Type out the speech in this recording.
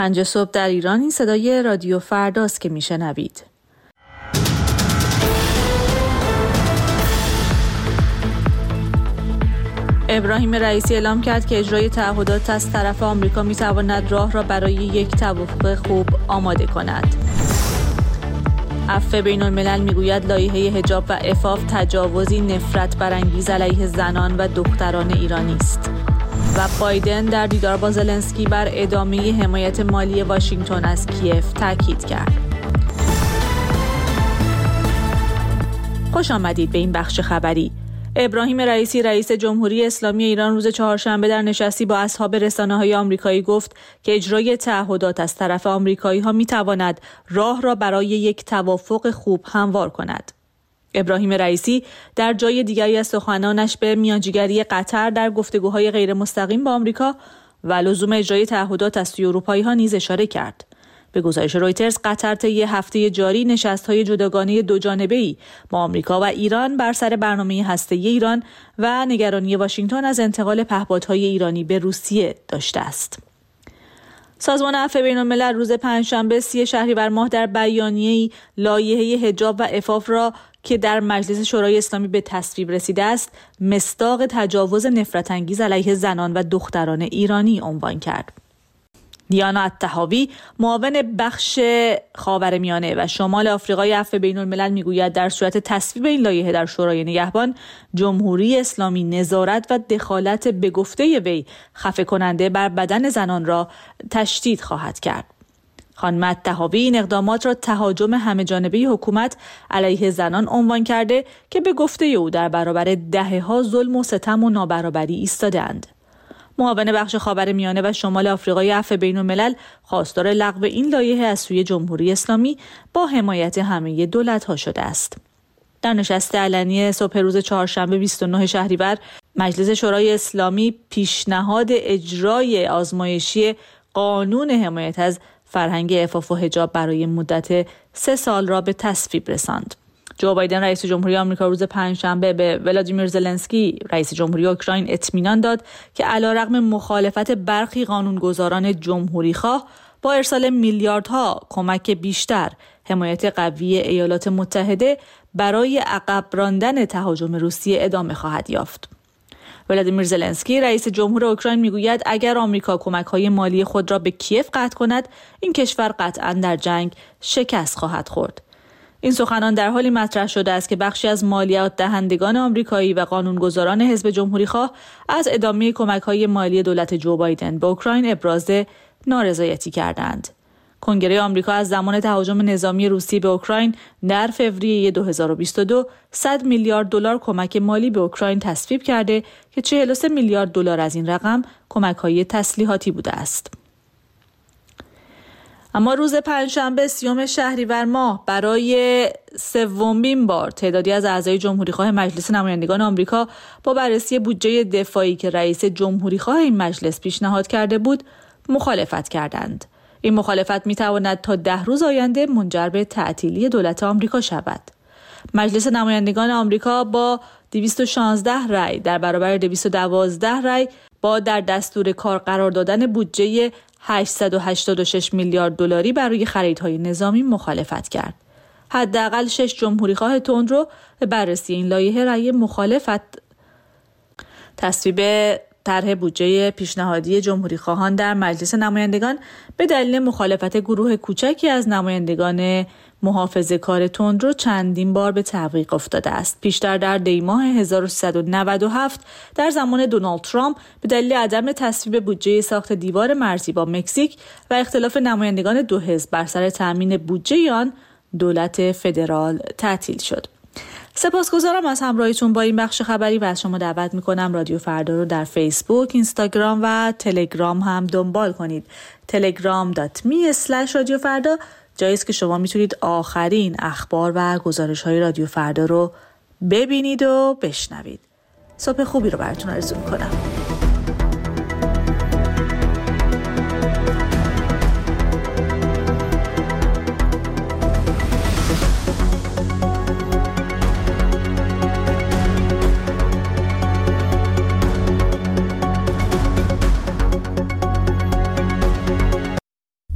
5 صبح در ایران. این صدای رادیو فرداست که میشنوید. ابراهیم رئیسی اعلام کرد که اجرای تعهدات از طرف آمریکا میتواند راه را برای یک توافق خوب آماده کند. عفو بین الملل میگوید لایحه حجاب و عفاف تجاوزی نفرت برانگیز علیه زنان و دختران ایرانی است. و بایدن در دیدار با زلنسکی بر ادامه حمایت مالی واشنگتن از کیف تاکید کرد. خوش آمدید به این بخش خبری. ابراهیم رئیسی رئیس جمهوری اسلامی ایران روز چهارشنبه در نشستی با اصحاب رسانه‌های آمریکایی گفت که اجرای تعهدات از طرف آمریکایی‌ها می‌تواند راه را برای یک توافق خوب هموار کند. ابراهیم رئیسی در جای دیگری از سخنانش به میانجیگری قطر در گفتگوهای غیر مستقیم با آمریکا و لزوم اجرای تعهدات از سوی اروپایی‌ها نیز اشاره کرد. به گزارش رویترز، قطر طی هفته جاری نشست‌های جداگانه دوجانبه‌ای با آمریکا و ایران بر سر برنامه هسته‌ای ایران و نگرانی واشنگتن از انتقال پهپادهای ایرانی به روسیه داشته است. سازمان عفو بین‌الملل روز پنجشنبه 30 شهریور ماه در بیانیه‌ای لایحه حجاب و عفاف را که در مجلس شورای اسلامی به تصویب رسیده است، مصداق تجاوز نفرت انگیز علیه زنان و دختران ایرانی عنوان کرد. دیانا الطحاوی، معاون بخش خاورمیانه و شمال آفریقای عفو بین‌الملل میگوید در صورت تصویب این لایحه در شورای نگهبان، جمهوری اسلامی نظارت و دخالت به گفته وی خفه کننده بر بدن زنان را تشدید خواهد کرد. خانم الطحاوی این اقدامات را تهاجم همه‌جانبه حکومت علیه زنان عنوان کرده که به گفته او در برابر دهه‌ها ظلم و ستم و نابرابری ایستاده‌اند. معاون بخش خاورمیانه و شمال آفریقای عفو بین‌الملل خواستار لغو این لایحه از سوی جمهوری اسلامی با حمایت همه دولت‌ها شده است. در نشست علنی صبح روز چهارشنبه 29 شهریور، مجلس شورای اسلامی پیشنهاد اجرای آزمایشی قانون حمایت از فرهنگ عفاف و حجاب برای مدت 3 سال را به تصویب رساند. جو بایدن رئیس جمهوری آمریکا روز پنجشنبه به ولادیمیر زلنسکی رئیس جمهوری اوکراین اطمینان داد که علیرغم مخالفت برخی قانونگذاران جمهوری‌خواه با ارسال میلیاردها کمک بیشتر، حمایت قوی ایالات متحده برای عقب راندن تهاجم روسیه ادامه خواهد یافت. ولادیمیر زلنسکی رئیس جمهور اوکراین میگوید اگر آمریکا کمک‌های مالی خود را به کیف قطع کند، این کشور قطعاً در جنگ شکست خواهد خورد. این سخنان در حالی مطرح شده است که بخشی از مالیات دهندگان آمریکایی و قانونگذاران حزب جمهوری‌خواه از ادامه کمک‌های مالی دولت جو بایدن به اوکراین ابراز نارضایتی کردند. کنگره آمریکا از زمان تهاجم نظامی روسیه به اوکراین در فوریه 2022 $100 میلیارد کمک مالی به اوکراین تصویب کرده که $43 میلیارد از این رقم کمک‌های تسلیحاتی بوده است. اما روز پنجشنبه 30 شهریور ماه برای 3مین بار تعدادی از اعضای جمهوری‌خواه مجلس نمایندگان آمریکا با بررسی بودجه دفاعی که رئیس جمهوری‌خواه این مجلس پیشنهاد کرده بود مخالفت کردند. این مخالفت می‌تواند تا 10 روز آینده منجر به تعطیلی دولت آمریکا شود. مجلس نمایندگان آمریکا با 216 رأی در برابر 212 رأی با در دستور کار قرار دادن بودجه $886 میلیارد برای خریدهای نظامی مخالفت کرد. حداقل 6 جمهوری‌خواه تندرو به بررسی این لایحه رأی مخالفت تصویب طرح بودجه پیشنهادی جمهوری‌خواهان در مجلس نمایندگان به دلیل مخالفت گروه کوچکی از نمایندگان محافظه‌کار تندرو چندین بار به تعویق افتاده است. پیشتر در دی ماه 1397 در زمان دونالد ترامپ به دلیل عدم تصویب بودجه ساخت دیوار مرزی با مکزیک و اختلاف نمایندگان دو حزب بر سر تامین بودجه آن، دولت فدرال تعطیل شد. سپاسگزارم از همراهیتون با این بخش خبری و از شما دعوت میکنم رادیو فردا رو در فیسبوک، اینستاگرام و تلگرام هم دنبال کنید. telegram.me/رادیو فردا جایی است که شما میتونید آخرین اخبار و گزارش‌های رادیو فردا رو ببینید و بشنوید. صبح خوبی رو براتون آرزو میکنم.